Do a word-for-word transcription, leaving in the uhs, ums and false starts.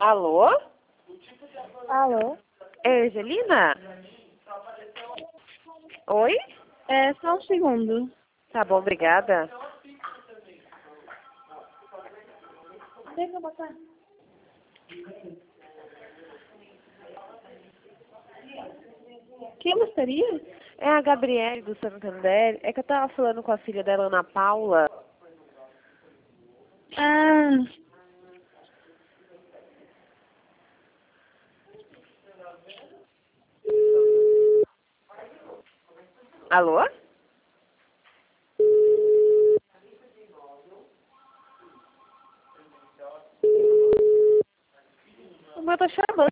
Alô? Alô? É Angelina? Oi? É, só um segundo. Tá bom, obrigada. Deixa eu botar. Quem gostaria? É a Gabriele do Santander. É que eu tava falando com a filha dela, Ana Paula. Ah, Alô? O meu tá chamando.